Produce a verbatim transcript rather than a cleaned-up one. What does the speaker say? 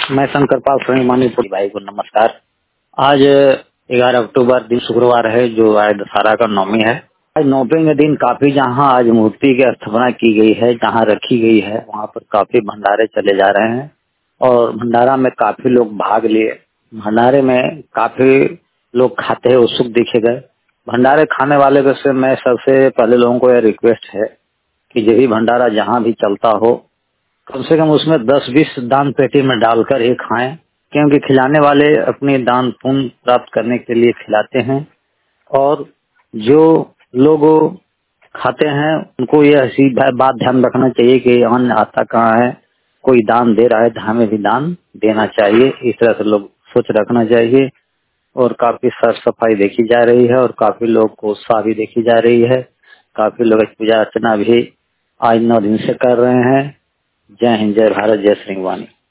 मैं शंकर पाल मानीपुर भाई को नमस्कार। आज ग्यारह अक्टूबर दिन शुक्रवार है, जो आज दशहरा का नवमी है। आज नवमी के दिन काफी जहां आज मूर्ति की स्थापना की गई है, जहां रखी गई है, वहां पर काफी भंडारे चले जा रहे हैं और भंडारा में काफी लोग भाग लिए। भंडारे में काफी लोग खाते हैं, उत्सुक देखे गए। भंडारे खाने वाले में से मैं सबसे पहले लोगों को यह रिक्वेस्ट है कि जो भी भंडारा जहां भी चलता हो, कम से कम उसमें दस बीस दान पेटी में डालकर ही खाएं, क्योंकि खिलाने वाले अपने दान पुण्य प्राप्त करने के लिए खिलाते हैं और जो लोग खाते हैं उनको यह ऐसी बात ध्यान रखना चाहिए कि अन्न आता कहाँ है, कोई दान दे रहा है तो हमें भी दान देना चाहिए। इस तरह से लोग सोच रखना चाहिए और काफी साफ सफाई देखी जा रही है और काफी लोग को उत्साह भी देखी जा रही है। काफी लोग पूजा अर्चना भी आज नौ दिन से कर रहे हैं। जय हिंद, जय भारत, जय श्री वाणी।